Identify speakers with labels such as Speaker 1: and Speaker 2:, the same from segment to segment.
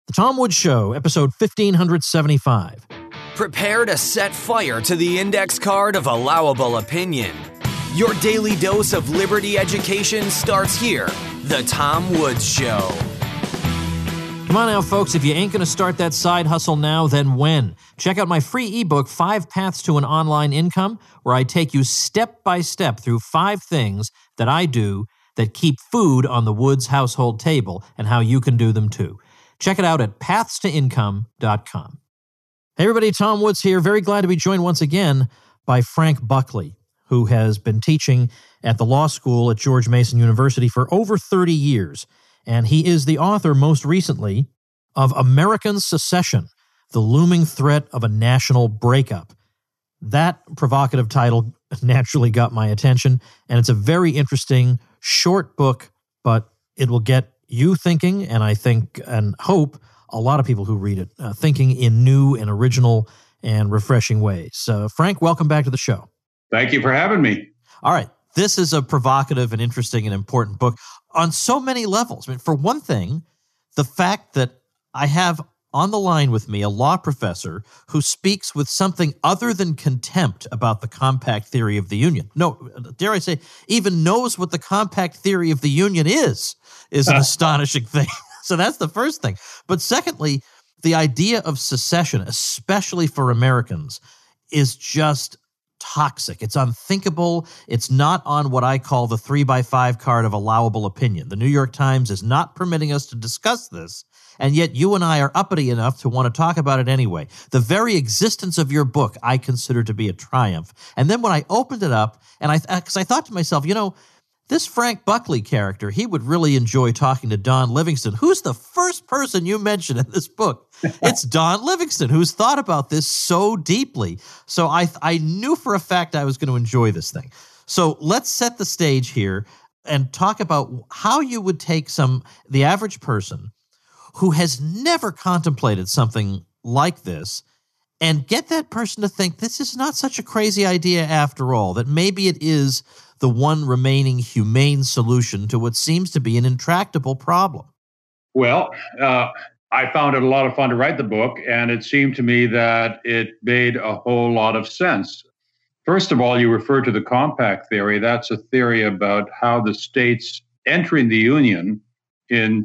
Speaker 1: The Tom Woods Show, episode 1575.
Speaker 2: Prepare to set fire to the index card of allowable opinion. Your daily dose of liberty education starts here. The Tom Woods Show.
Speaker 1: Come on now, folks. If you ain't going to start that side hustle now, then when? Check out my free ebook, 5 Paths to an Online Income, where I take you step by step through 5 things that I do that keep food on the Woods household table and how you can do them too. Check it out at pathstoincome.com. Hey everybody, Tom Woods here. Very glad to be joined once again by Frank Buckley, who has been teaching at the law school at George Mason University for over 30 years. And he is the author, most recently, of American Secession, The Looming Threat of a National Breakup. That provocative title naturally got my attention, and it's a very interesting, short book, but it will get you thinking, and I think and hope a lot of people who read it thinking in new and original and refreshing ways. Frank, welcome back to the show.
Speaker 3: Thank you for having me.
Speaker 1: All right. This is a provocative and interesting and important book on so many levels. I mean, for one thing, the fact that I have on the line with me a law professor who speaks with something other than contempt about the compact theory of the Union. No, dare I say, even knows what the compact theory of the Union is an astonishing thing. So that's the first thing. But secondly, the idea of secession, especially for Americans, is just toxic. It's unthinkable. It's not on what I call the 3x5 card of allowable opinion. The New York Times is not permitting us to discuss this, and yet you and I are uppity enough to want to talk about it anyway. The very existence of your book I consider to be a triumph. And then when I opened it up, and I thought to myself, this Frank Buckley character, he would really enjoy talking to Don Livingston. Who's the first person you mention in this book? It's Don Livingston, who's thought about this so deeply. So I knew for a fact I was going to enjoy this thing. So let's set the stage here and talk about how you would take the average person who has never contemplated something like this and get that person to think this is not such a crazy idea after all, that maybe it is the one remaining humane solution to what seems to be an intractable problem.
Speaker 3: Well, I found it a lot of fun to write the book, and it seemed to me that it made a whole lot of sense. First of all, you refer to the compact theory. That's a theory about how the states entering the Union in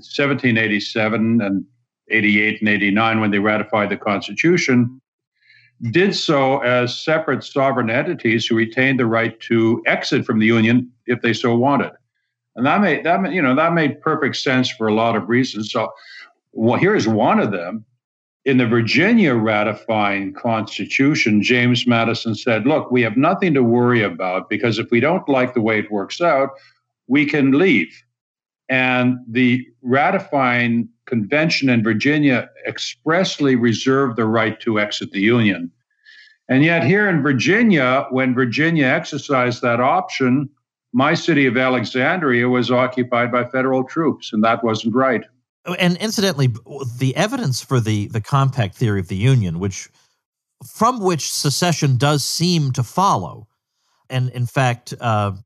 Speaker 3: 1787 and 88 and 89, when they ratified the Constitution, did so as separate sovereign entities who retained the right to exit from the Union if they so wanted. And that made perfect sense for a lot of reasons. So here's one of them. In the Virginia ratifying Constitution, James Madison said, look, we have nothing to worry about because if we don't like the way it works out, we can leave. And the ratifying convention in Virginia expressly reserved the right to exit the Union. And yet here in Virginia, when Virginia exercised that option, my city of Alexandria was occupied by federal troops, and that wasn't right.
Speaker 1: And incidentally, the evidence for the compact theory of the Union, from which secession does seem to follow, and in fact,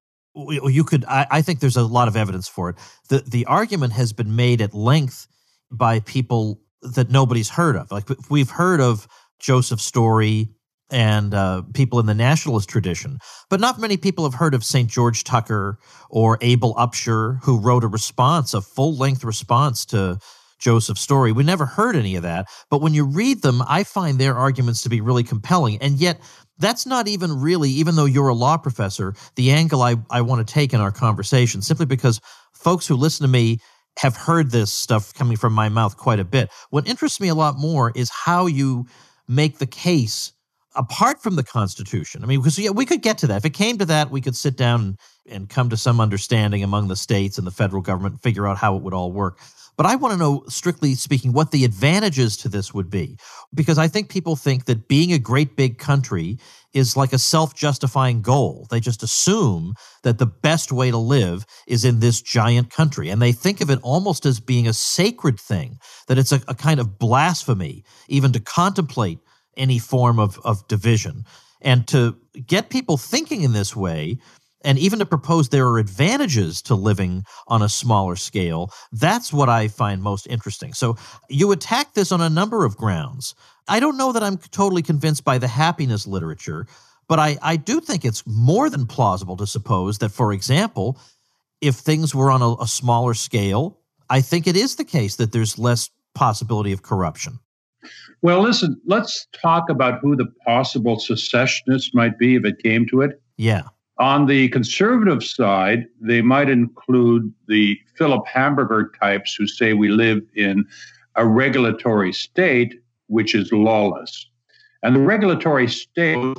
Speaker 1: I think there's a lot of evidence for it. The argument has been made at length by people that nobody's heard of. Like we've heard of Joseph Story and people in the nationalist tradition, but not many people have heard of St. George Tucker or Abel Upshur, who wrote a full-length response to Joseph Story. We never heard any of that, but when you read them, I find their arguments to be really compelling, and yet that's not even really, even though you're a law professor, the angle I want to take in our conversation, simply because folks who listen to me have heard this stuff coming from my mouth quite a bit. What interests me a lot more is how you make the case apart from the Constitution. I mean, because we could get to that. If it came to that, we could sit down and come to some understanding among the states and the federal government and figure out how it would all work. But I want to know, strictly speaking, what the advantages to this would be. Because I think people think that being a great big country is like a self-justifying goal. They just assume that the best way to live is in this giant country. And they think of it almost as being a sacred thing, that it's a kind of blasphemy even to contemplate any form of division. And to get people thinking in this way, and even to propose there are advantages to living on a smaller scale, that's what I find most interesting. So you attack this on a number of grounds. I don't know that I'm totally convinced by the happiness literature, but I do think it's more than plausible to suppose that, for example, if things were on a smaller scale, I think it is the case that there's less possibility of corruption.
Speaker 3: Well, listen, let's talk about who the possible secessionists might be if it came to it.
Speaker 1: Yeah.
Speaker 3: On the conservative side, they might include the Philip Hamburger types who say we live in a regulatory state which is lawless. And the regulatory state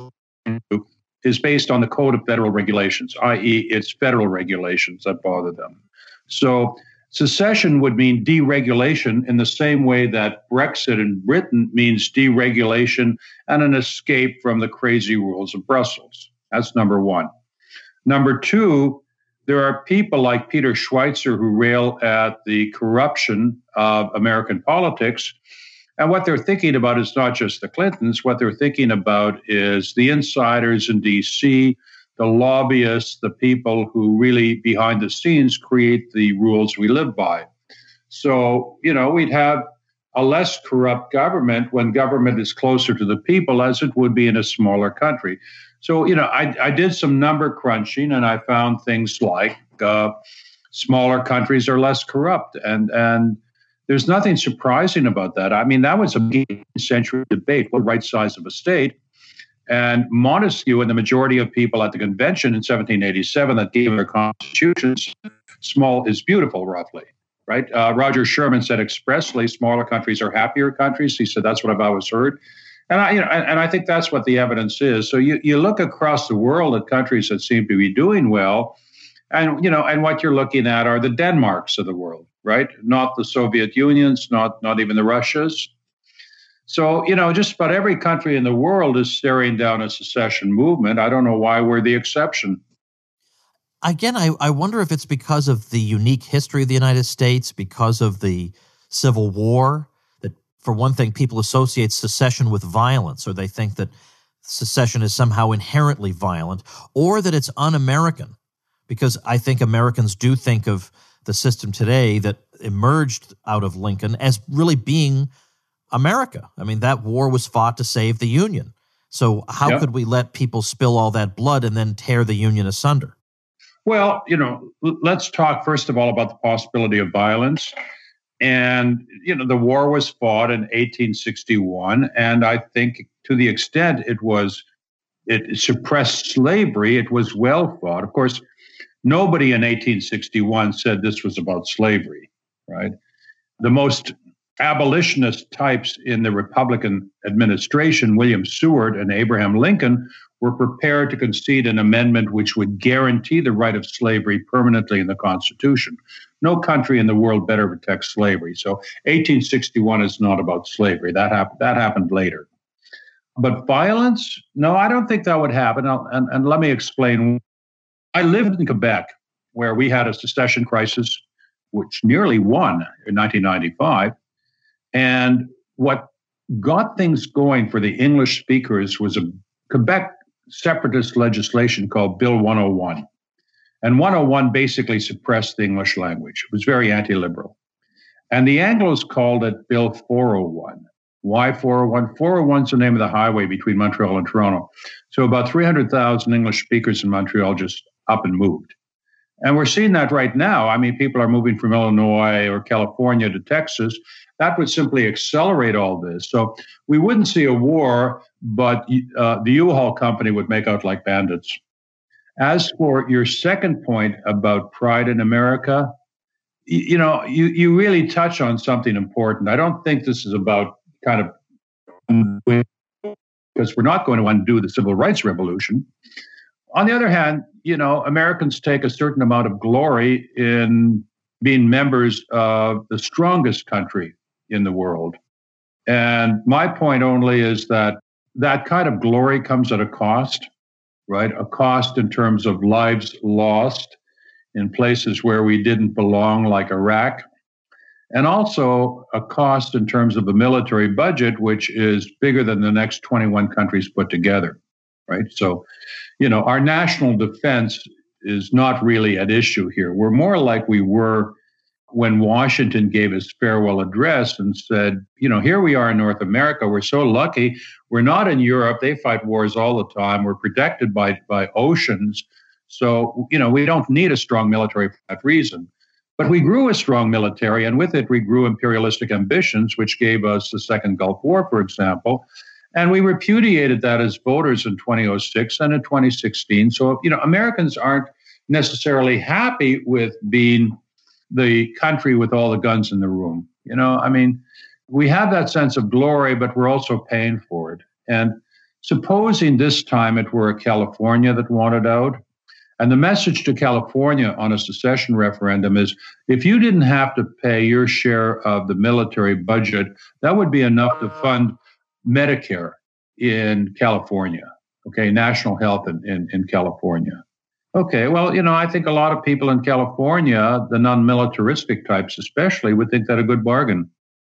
Speaker 3: is based on the Code of Federal Regulations, i.e., it's federal regulations that bother them. So secession would mean deregulation in the same way that Brexit in Britain means deregulation and an escape from the crazy rules of Brussels. That's number one. Number two, there are people like Peter Schweitzer who rail at the corruption of American politics. And what they're thinking about is not just the Clintons. What they're thinking about is the insiders in D.C., the lobbyists, the people who really behind the scenes create the rules we live by. So, we'd have a less corrupt government when government is closer to the people as it would be in a smaller country. So, I did some number crunching and I found things like smaller countries are less corrupt. And there's nothing surprising about that. I mean, that was a 18th century debate, what the right size of a state. And Montesquieu and the majority of people at the convention in 1787 that gave their constitutions, small is beautiful, roughly, right? Roger Sherman said expressly, smaller countries are happier countries. He said, that's what I've always heard. And I think that's what the evidence is. So you look across the world at countries that seem to be doing well, and what you're looking at are the Denmarks of the world, right? Not the Soviet Unions, not even the Russias. So, just about every country in the world is staring down a secession movement. I don't know why we're the exception.
Speaker 1: Again, I wonder if it's because of the unique history of the United States, because of the Civil War, that, for one thing, people associate secession with violence, or they think that secession is somehow inherently violent, or that it's un-American, because I think Americans do think of the system today that emerged out of Lincoln as really being America. I mean, that war was fought to save the Union. So how could we let people spill all that blood and then tear the Union asunder?
Speaker 3: Well, let's talk first of all about the possibility of violence. And, the war was fought in 1861. And I think to the extent it suppressed slavery, it was well fought. Of course, nobody in 1861 said this was about slavery, right? The most abolitionist types in the Republican administration, William Seward and Abraham Lincoln, were prepared to concede an amendment which would guarantee the right of slavery permanently in the Constitution. No country in the world better protects slavery. So 1861 is not about slavery. That happened later. But violence? No, I don't think that would happen. And let me explain. I lived in Quebec, where we had a secession crisis, which nearly won in 1995. And what got things going for the English speakers was a Quebec separatist legislation called Bill 101. And 101 basically suppressed the English language. It was very anti-liberal. And the Anglos called it Bill 401. Why 401? 401 is the name of the highway between Montreal and Toronto. So about 300,000 English speakers in Montreal just up and moved. And we're seeing that right now. I mean, people are moving from Illinois or California to Texas. That would simply accelerate all this. So we wouldn't see a war, but the U-Haul company would make out like bandits. As for your second point about pride in America, you really touch on something important. I don't think this is about kind of, because we're not going to undo the civil rights revolution. On the other hand, Americans take a certain amount of glory in being members of the strongest country in the world. And my point only is that kind of glory comes at a cost, right? A cost in terms of lives lost in places where we didn't belong, like Iraq. And also a cost in terms of the military budget, which is bigger than the next 21 countries put together, right? So, our national defense is not really at issue here. We're more like we were when Washington gave his farewell address and said, here we are in North America. We're so lucky. We're not in Europe. They fight wars all the time. We're protected by oceans. So, we don't need a strong military for that reason. But we grew a strong military, and with it, we grew imperialistic ambitions, which gave us the Second Gulf War, for example. And we repudiated that as voters in 2006 and in 2016. So, Americans aren't necessarily happy with being the country with all the guns in the room. We have that sense of glory, but we're also paying for it. And supposing this time it were California that wanted out, and the message to California on a secession referendum is, if you didn't have to pay your share of the military budget, that would be enough to fund Medicare in California, national health in California. Okay, well, I think a lot of people in California, the non-militaristic types especially, would think that a good bargain.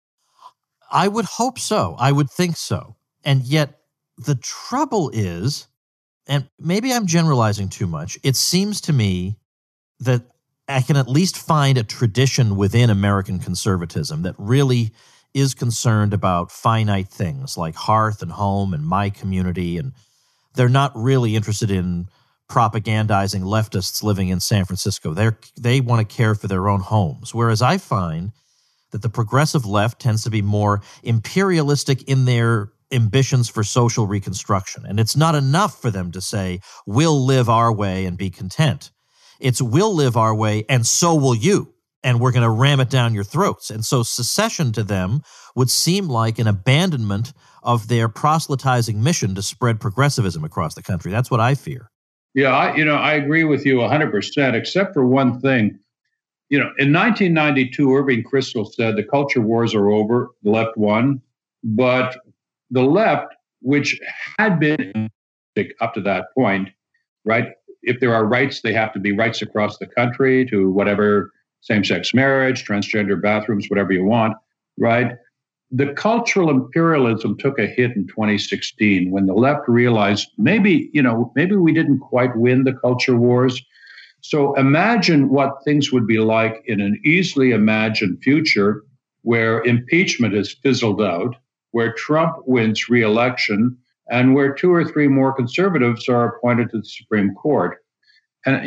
Speaker 1: I would hope so. I would think so. And yet the trouble is, and maybe I'm generalizing too much, it seems to me that I can at least find a tradition within American conservatism that really is concerned about finite things like hearth and home and my community, and they're not really interested in propagandizing leftists living in San Francisco. They want to care for their own homes, whereas I find that the progressive left tends to be more imperialistic in their ambitions for social reconstruction. And it's not enough for them to say, we'll live our way and be content. It's we'll live our way and so will you. And we're going to ram it down your throats. And so secession to them would seem like an abandonment of their proselytizing mission to spread progressivism across the country. That's what I fear.
Speaker 3: Yeah, I agree with you 100%, except for one thing. In 1992, Irving Kristol said the culture wars are over, the left won, but the left, which had been up to that point, right? If there are rights, they have to be rights across the country to whatever, same-sex marriage, transgender bathrooms, whatever you want, right? The cultural imperialism took a hit in 2016 when the left realized maybe we didn't quite win the culture wars. So imagine what things would be like in an easily imagined future where impeachment has fizzled out, where Trump wins re-election, and where 2 or 3 more conservatives are appointed to the Supreme Court. And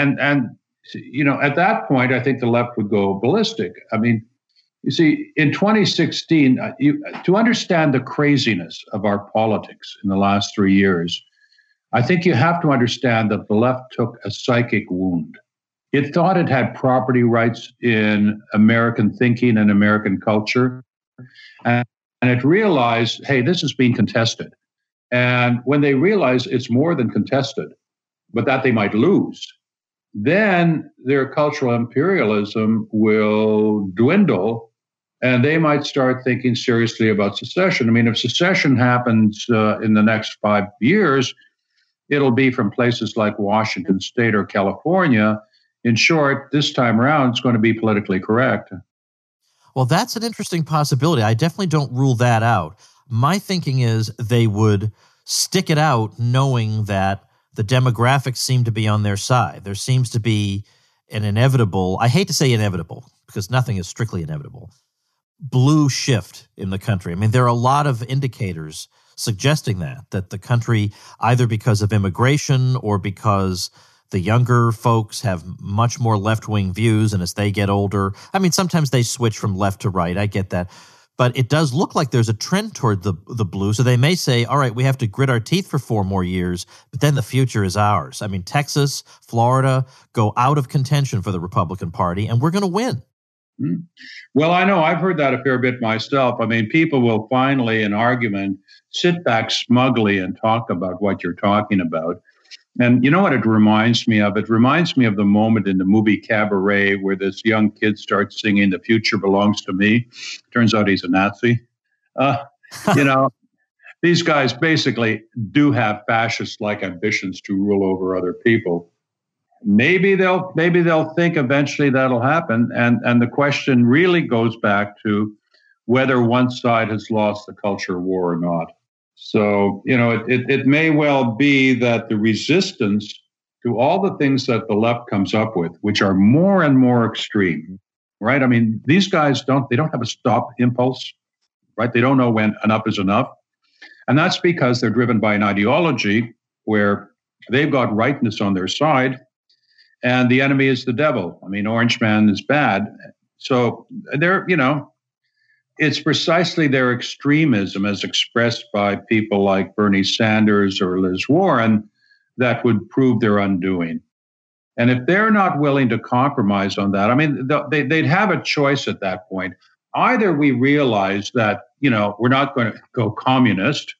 Speaker 3: at that point, I think the left would go ballistic. I mean, you see, in 2016, to understand the craziness of our politics in the last 3 years, I think you have to understand that the left took a psychic wound. It thought it had property rights in American thinking and American culture. And it realized, hey, this is being contested. And when they realize it's more than contested, but that they might lose, then their cultural imperialism will dwindle and they might start thinking seriously about secession. I mean, if secession happens in the next 5 years, it'll be from places like Washington State or California. In short, this time around, it's going to be politically correct.
Speaker 1: Well, that's an interesting possibility. I definitely don't rule that out. My thinking is they would stick it out knowing that the demographics seem to be on their side. There seems to be an inevitable, I hate to say inevitable because nothing is strictly inevitable, blue shift in the country. I mean, there are a lot of indicators suggesting that the country, either because of immigration or because the younger folks have much more left-wing views, and as they get older, I mean, sometimes they switch from left to right. I get that. But it does look like there's a trend toward the blue. So they may say, all right, we have to grit our teeth for 4 more years, but then the future is ours. I mean, Texas, Florida go out of contention for the Republican Party, and we're going to win.
Speaker 3: Well, I know I've heard that a fair bit myself. I mean, people will finally, in argument, sit back smugly and talk about what you're talking about. And you know what it reminds me of? It reminds me of the moment in the movie Cabaret where this young kid starts singing, "The future belongs to me." Turns out he's a Nazi. These guys basically do have fascist-like ambitions to rule over other people. Maybe they'll think eventually that'll happen. And the question really goes back to whether one side has lost the culture war or not. So, it may well be that the resistance to all the things that the left comes up with, which are more and more extreme, right? I mean, these guys don't have a stop impulse, right? They don't know when enough is enough. And that's because they're driven by an ideology where they've got rightness on their side and the enemy is the devil. I mean, Orange Man is bad. So they're, it's precisely their extremism as expressed by people like Bernie Sanders or Liz Warren that would prove their undoing. And if they're not willing to compromise on that, I mean, they'd have a choice at that point. Either we realize that, we're not going to go communist,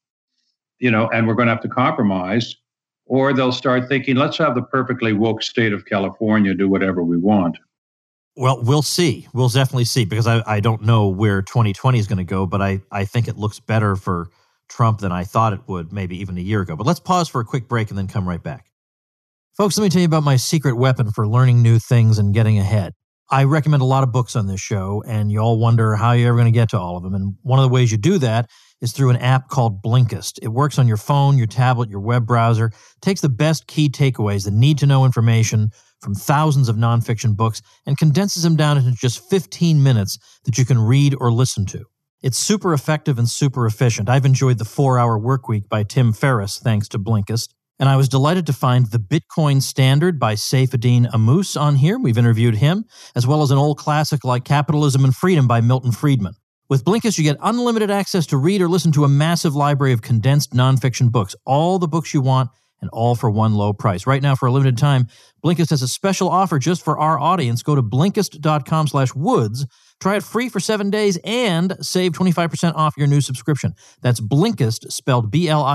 Speaker 3: and we're going to have to compromise, or they'll start thinking, let's have the perfectly woke state of California do whatever we want.
Speaker 1: Well, we'll see. We'll definitely see, because I don't know where 2020 is going to go, but I think it looks better for Trump than I thought it would maybe even a year ago. But let's pause for a quick break and then come right back. Folks, let me tell you about my secret weapon for learning new things and getting ahead. I recommend a lot of books on this show, and you all wonder how you're ever going to get to all of them. And one of the ways you do that is through an app called Blinkist. It works on your phone, your tablet, your web browser, takes the best key takeaways, the need-to-know information from thousands of nonfiction books, and condenses them down into just 15 minutes that you can read or listen to. It's super effective and super efficient. I've enjoyed the 4-Hour Workweek by Tim Ferriss, thanks to Blinkist. And I was delighted to find The Bitcoin Standard by Saifedean Ammous on here. We've interviewed him, as well as an old classic like Capitalism and Freedom by Milton Friedman. With Blinkist, you get unlimited access to read or listen to a massive library of condensed nonfiction books, all the books you want, and all for one low price. Right now, for a limited time, Blinkist has a special offer just for our audience. Go to Blinkist.com/Woods, try it free for 7 days, and save 25% off your new subscription. That's Blinkist, spelled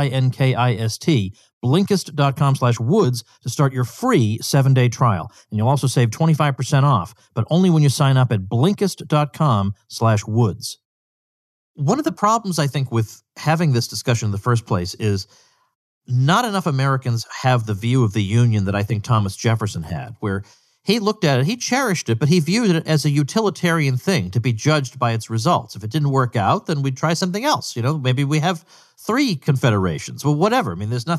Speaker 1: Blinkist, Blinkist.com/Woods to start your free 7-day trial. And you'll also save 25% off, but only when you sign up at Blinkist.com/Woods. One of the problems, I think, with having this discussion in the first place is not enough Americans have the view of the Union that I think Thomas Jefferson had, where he looked at it, he cherished it, but he viewed it as a utilitarian thing to be judged by its results. If it didn't work out, then we'd try something else. Maybe we have 3 confederations. Well, whatever. I mean, there's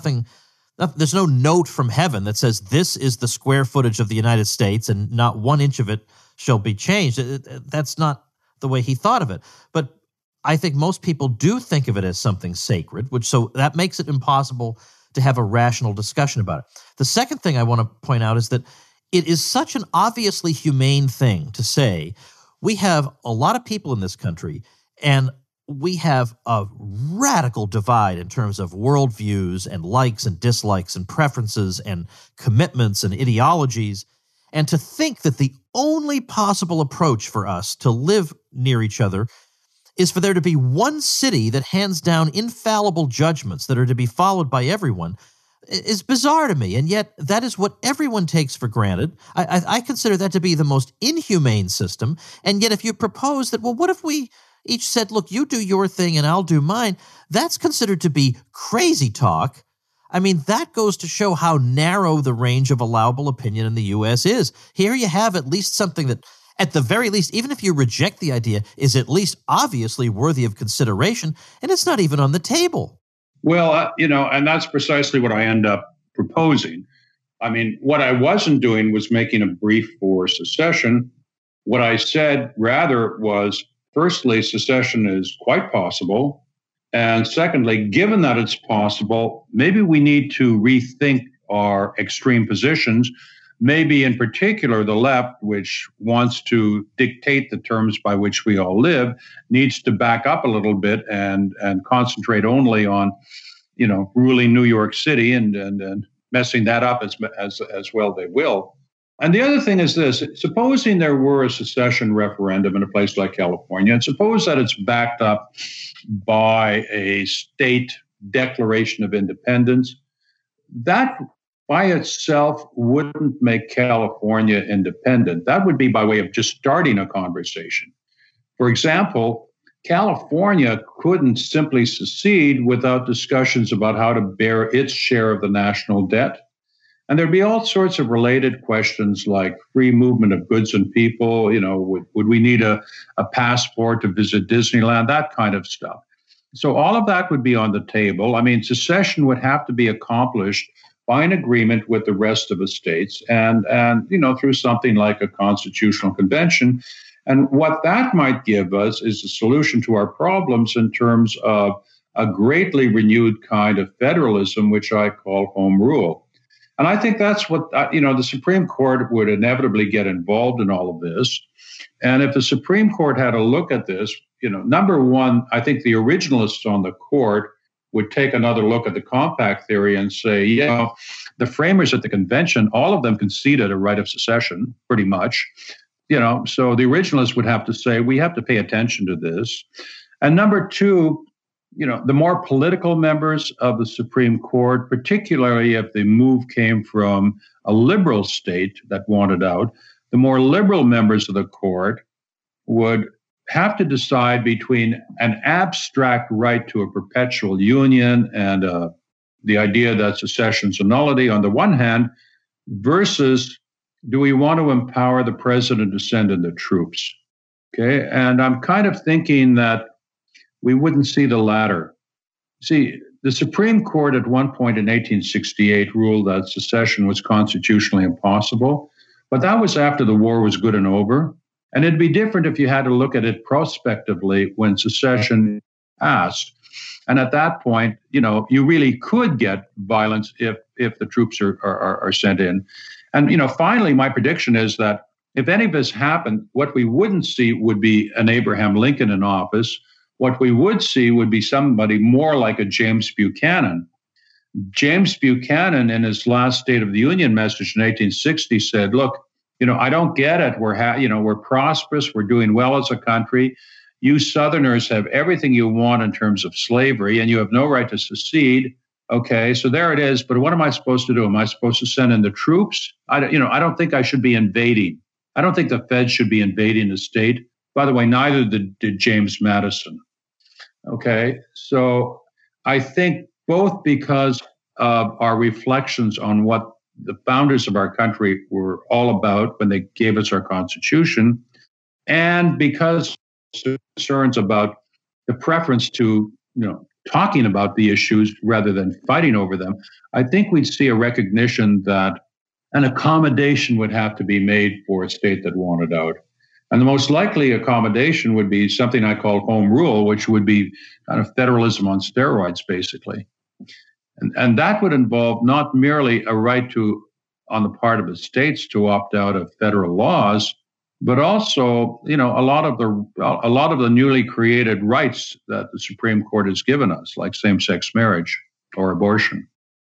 Speaker 1: no note from heaven that says this is the square footage of the United States and not 1 inch of it shall be changed. That's not the way he thought of it. But I think most people do think of it as something sacred, so that makes it impossible to have a rational discussion about it. The second thing I want to point out is that it is such an obviously humane thing to say we have a lot of people in this country and we have a radical divide in terms of worldviews and likes and dislikes and preferences and commitments and ideologies, and to think that the only possible approach for us to live near each other is for there to be one city that hands down infallible judgments that are to be followed by everyone is bizarre to me. And yet that is what everyone takes for granted. I consider that to be the most inhumane system. And yet if you propose that, well, what if we each said, look, you do your thing and I'll do mine, that's considered to be crazy talk. I mean, that goes to show how narrow the range of allowable opinion in the U.S. is. Here you have at least something that, at the very least, even if you reject the idea, is at least obviously worthy of consideration, and it's not even on the table.
Speaker 3: Well, and that's precisely what I end up proposing. I mean, what I wasn't doing was making a brief for secession. What I said rather was, firstly, secession is quite possible. And secondly, given that it's possible, maybe we need to rethink our extreme positions. Maybe in particular, the left, which wants to dictate the terms by which we all live, needs to back up a little bit and concentrate only on, ruling New York City and messing that up as well they will. And the other thing is this: supposing there were a secession referendum in a place like California, and suppose that it's backed up by a state declaration of independence, that by itself wouldn't make California independent. That would be by way of just starting a conversation. For example, California couldn't simply secede without discussions about how to bear its share of the national debt. And there'd be all sorts of related questions like free movement of goods and people, would we need a passport to visit Disneyland, that kind of stuff. So all of that would be on the table. I mean, secession would have to be accomplished by an agreement with the rest of the states and through something like a constitutional convention. And what that might give us is a solution to our problems in terms of a greatly renewed kind of federalism, which I call home rule. And I think that's what, the Supreme Court would inevitably get involved in all of this. And if the Supreme Court had a look at this, number one, I think the originalists on the court would take another look at the compact theory and say, the framers at the convention, all of them conceded a right of secession, pretty much. So the originalists would have to say, we have to pay attention to this. And number two, the more political members of the Supreme Court, particularly if the move came from a liberal state that wanted out, the more liberal members of the court would have to decide between an abstract right to a perpetual union and the idea that secession's a nullity on the one hand, versus do we want to empower the president to send in the troops? Okay, and I'm kind of thinking that we wouldn't see the latter. See, the Supreme Court at one point in 1868 ruled that secession was constitutionally impossible, but that was after the war was good and over. And it'd be different if you had to look at it prospectively when secession passed. And at that point, you really could get violence if the troops are sent in. And, finally, my prediction is that if any of this happened, what we wouldn't see would be an Abraham Lincoln in office. What we would see would be somebody more like a James Buchanan. James Buchanan, in his last State of the Union message in 1860, said, look, I don't get it. We're prosperous. We're doing well as a country. You Southerners have everything you want in terms of slavery, and you have no right to secede. Okay, so there it is. But what am I supposed to do? Am I supposed to send in the troops? I don't think I should be invading. I don't think the Feds should be invading the state. By the way, neither did James Madison. Okay, so I think both because of our reflections on what the founders of our country were all about when they gave us our Constitution, and because concerns about the preference to, talking about the issues rather than fighting over them, I think we'd see a recognition that an accommodation would have to be made for a state that wanted out. And the most likely accommodation would be something I call home rule, which would be kind of federalism on steroids, basically. And that would involve not merely a right on the part of the states to opt out of federal laws, but also, a lot of the newly created rights that the Supreme Court has given us, like same-sex marriage or abortion.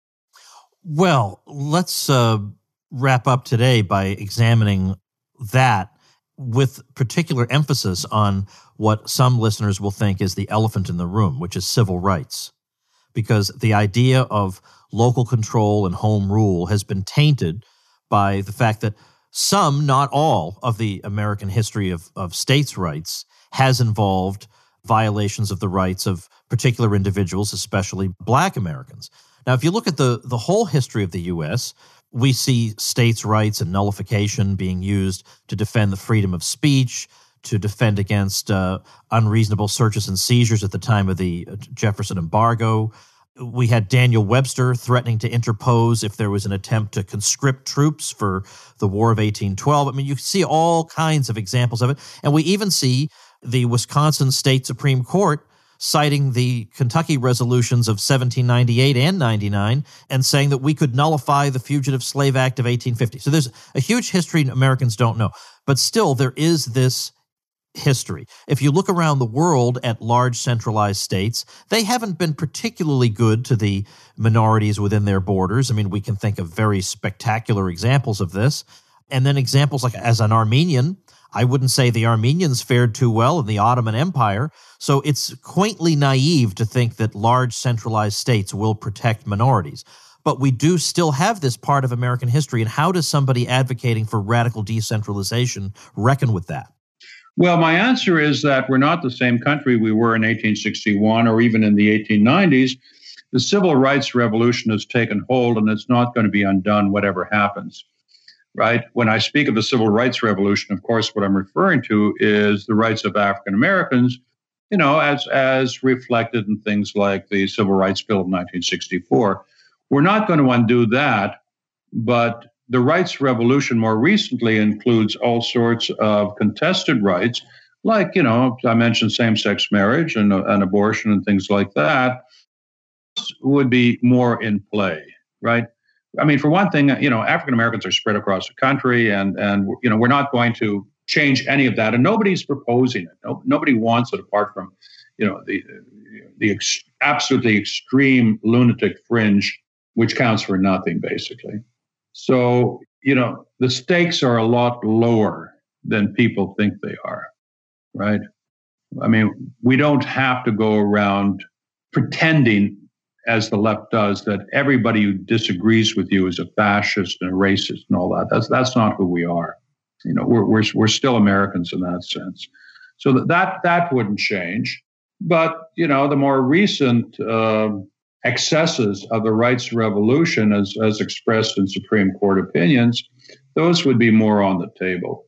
Speaker 1: Well, let's wrap up today by examining that with particular emphasis on what some listeners will think is the elephant in the room, which is civil rights. Because the idea of local control and home rule has been tainted by the fact that some, not all, of the American history of states' rights has involved violations of the rights of particular individuals, especially Black Americans. Now, if you look at the whole history of the U.S., we see states' rights and nullification being used to defend the freedom of speech, to defend against unreasonable searches and seizures at the time of the Jefferson embargo. We had Daniel Webster threatening to interpose if there was an attempt to conscript troops for the War of 1812. I mean, you see all kinds of examples of it. And we even see the Wisconsin State Supreme Court citing the Kentucky resolutions of 1798 and 99 and saying that we could nullify the Fugitive Slave Act of 1850. So there's a huge history Americans don't know. But still, there is this history. If you look around the world at large centralized states, they haven't been particularly good to the minorities within their borders. I mean, we can think of very spectacular examples of this. And then examples like, as an Armenian, I wouldn't say the Armenians fared too well in the Ottoman Empire. So it's quaintly naive to think that large centralized states will protect minorities. But we do still have this part of American history. And how does somebody advocating for radical decentralization reckon with that?
Speaker 3: Well, my answer is that we're not the same country we were in 1861 or even in the 1890s. The civil rights revolution has taken hold, and it's not going to be undone whatever happens, right? When I speak of the civil rights revolution, of course, what I'm referring to is the rights of African Americans, as reflected in things like the Civil Rights Bill of 1964. we're not going to undo that, but the rights revolution more recently includes all sorts of contested rights, like, I mentioned same-sex marriage and abortion and things like that, would be more in play, right? I mean, for one thing, African Americans are spread across the country, and we're not going to change any of that, and nobody's proposing it. Nobody wants it, apart from, the absolutely extreme lunatic fringe, which counts for nothing, basically. So, the stakes are a lot lower than people think they are, right? I mean, we don't have to go around pretending, as the left does, that everybody who disagrees with you is a fascist and a racist and all that. That's not who we are. We're still Americans in that sense. So that wouldn't change. But, the more recent excesses of the rights revolution, as expressed in Supreme Court opinions, those would be more on the table.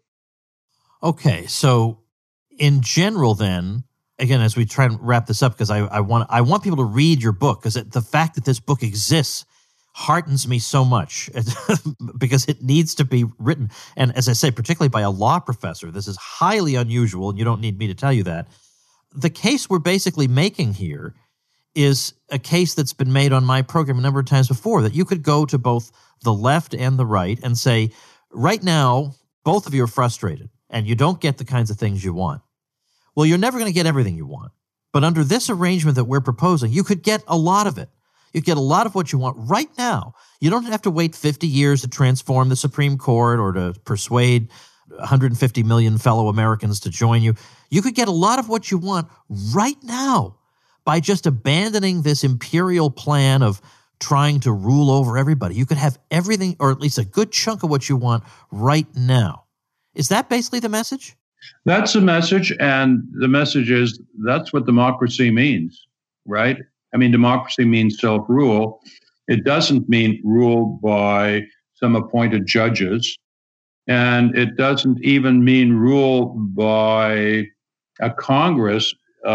Speaker 1: Okay, so in general then, again, as we try and wrap this up, because I want people to read your book, because the fact that this book exists heartens me so much because it needs to be written. And as I say, particularly by a law professor, this is highly unusual, and you don't need me to tell you that. The case we're basically making here is a case that's been made on my program a number of times before, that you could go to both the left and the right and say, right now, both of you are frustrated and you don't get the kinds of things you want. Well, you're never going to get everything you want. But under this arrangement that we're proposing, you could get a lot of it. You get a lot of what you want right now. You don't have to wait 50 years to transform the Supreme Court or to persuade 150 million fellow Americans to join you. You could get a lot of what you want right now by just abandoning this imperial plan of trying to rule over everybody. You could have everything, or at least a good chunk of what you want right now. Is that basically the message?
Speaker 3: That's the message, and the message is that's what democracy means, right? I mean, democracy means self-rule. It doesn't mean rule by some appointed judges, and it doesn't even mean rule by a Congress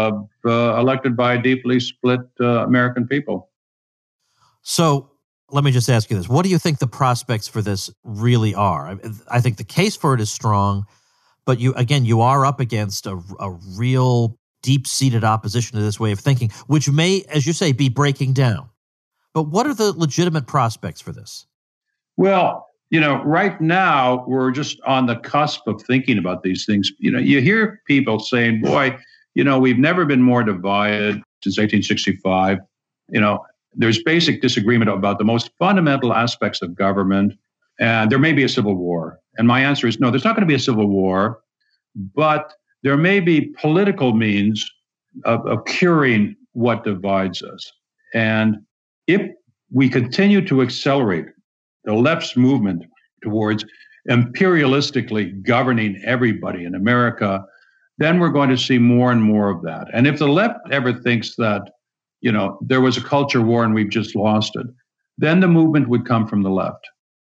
Speaker 3: elected by deeply split American people.
Speaker 1: So let me just ask you this. What do you think the prospects for this really are? I think the case for it is strong, but you are up against a real deep-seated opposition to this way of thinking, which may, as you say, be breaking down. But what are the legitimate prospects for this? Well,
Speaker 3: right now, we're just on the cusp of thinking about these things. You hear people saying, boy, we've never been more divided since 1865. There's basic disagreement about the most fundamental aspects of government, and there may be a civil war. And my answer is no, there's not going to be a civil war, but there may be political means of curing what divides us. And if we continue to accelerate the left's movement towards imperialistically governing everybody in America, then we're going to see more and more of that. And if the left ever thinks that, there was a culture war and we've just lost it, then the movement would come from the left.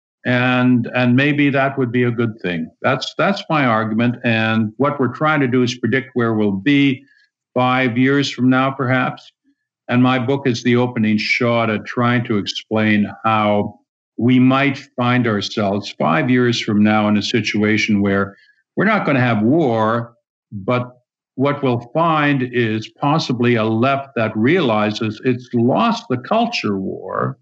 Speaker 3: And maybe that would be a good thing. That's my argument. And what we're trying to do is predict where we'll be 5 years from now, perhaps. And my book is the opening shot at trying to explain how we might find ourselves 5 years from now in a situation where we're not going to have war, but what we'll find is possibly a left that realizes it's lost the culture war,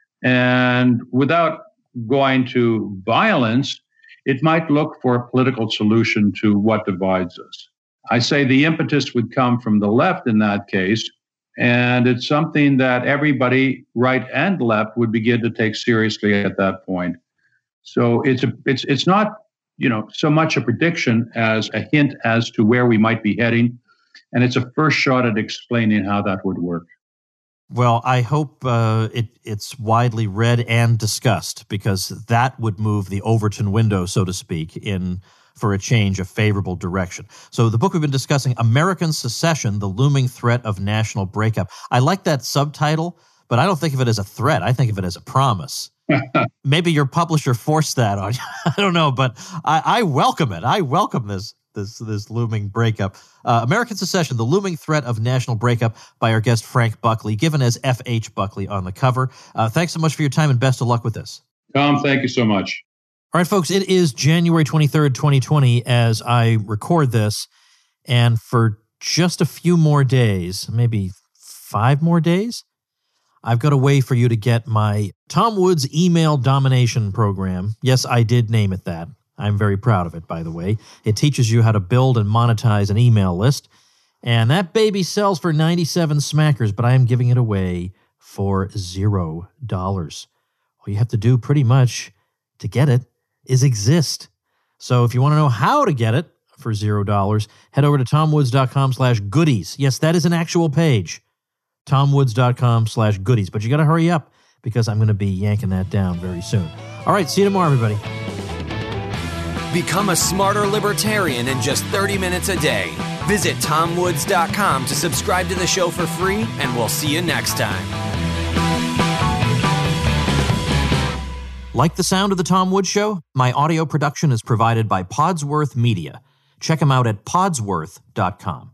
Speaker 3: and without going to violence, it might look for a political solution to what divides us. I say the impetus would come from the left in that case, and it's something that everybody, right and left, would begin to take seriously at that point. So it's not so much a prediction as a hint as to where we might be heading, and it's a first shot at explaining how that would work.
Speaker 1: Well, I hope it's widely read and discussed, because that would move the Overton window, so to speak, in for a change, a favorable direction. So the book we've been discussing, American Secession, The Looming Threat of National Breakup. I like that subtitle, but I don't think of it as a threat. I think of it as a promise. Maybe your publisher forced that on you. I don't know, but I welcome it. I welcome this this looming breakup. American Secession, the looming threat of national breakup, by our guest Frank Buckley, given as F.H. Buckley on the cover. Thanks so much for your time and best of luck with this.
Speaker 3: Tom, thank you so much.
Speaker 1: All right, folks, it is January 23rd, 2020 as I record this, and for just a few more days, maybe 5 more days, I've got a way for you to get my Tom Woods email domination program. Yes, I did name it that. I'm very proud of it, by the way. It teaches you how to build and monetize an email list. And that baby sells for 97 smackers, but I am giving it away for $0. All you have to do pretty much to get it is exist. So if you want to know how to get it for $0, head over to tomwoods.com/goodies. Yes, that is an actual page. tomwoods.com/goodies. But you got to hurry up because I'm going to be yanking that down very soon. All right, see you tomorrow, everybody.
Speaker 2: Become a smarter libertarian in just 30 minutes a day. Visit tomwoods.com to subscribe to the show for free, and we'll see you next time.
Speaker 1: Like the sound of The Tom Woods Show? My audio production is provided by Podsworth Media. Check them out at podsworth.com.